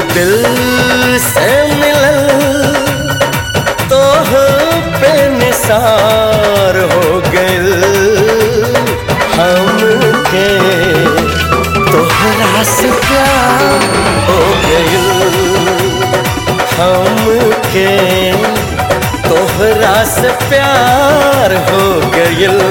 दिल से मिलल तोह पे निसार हो गइल हमके तोहरा से प्यार हो गइल हमके तोहरा से प्यार हो गइल।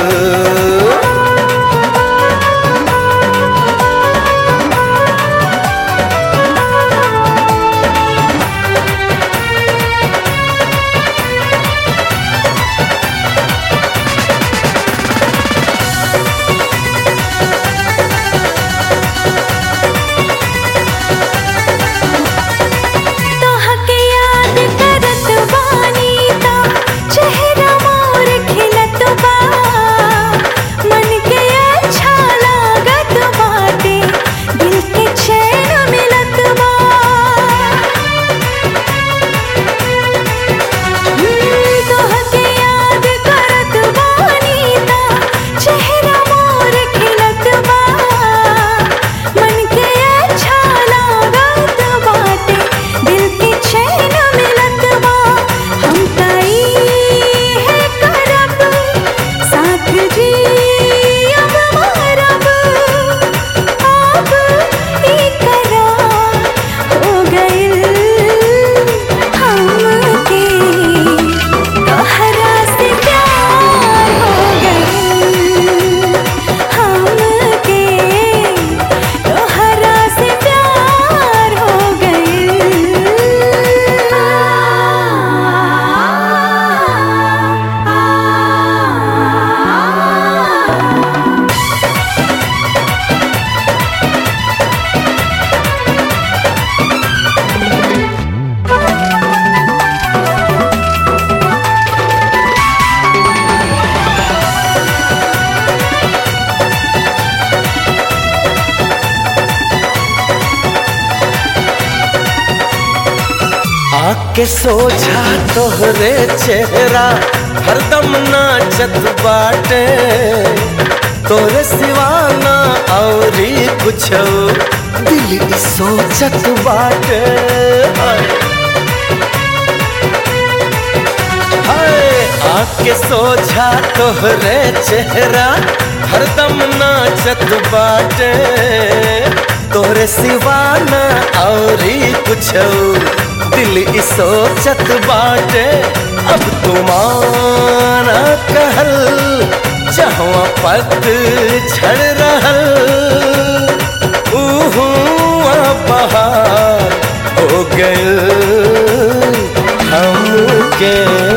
आके सोझा तोहरे चेहरा हरदम नाचत बाटे तोरे सिवा ना औरी कुछो दिल ई सोचत बाटे। हाय आके सोझा तोहरे चेहरा हरदम नाचत बाटे तोरे सिवा ना औरी कुछो दिल ई सोचत बाटे। अब तुमाना कहल जहाँ पत झड़ रहल उहुआ बहार हो गइल हमके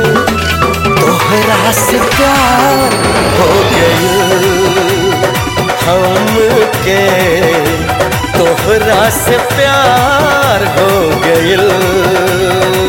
तोहरा से प्यार हो गइल हमके तोहरा से प्यार हो गइल।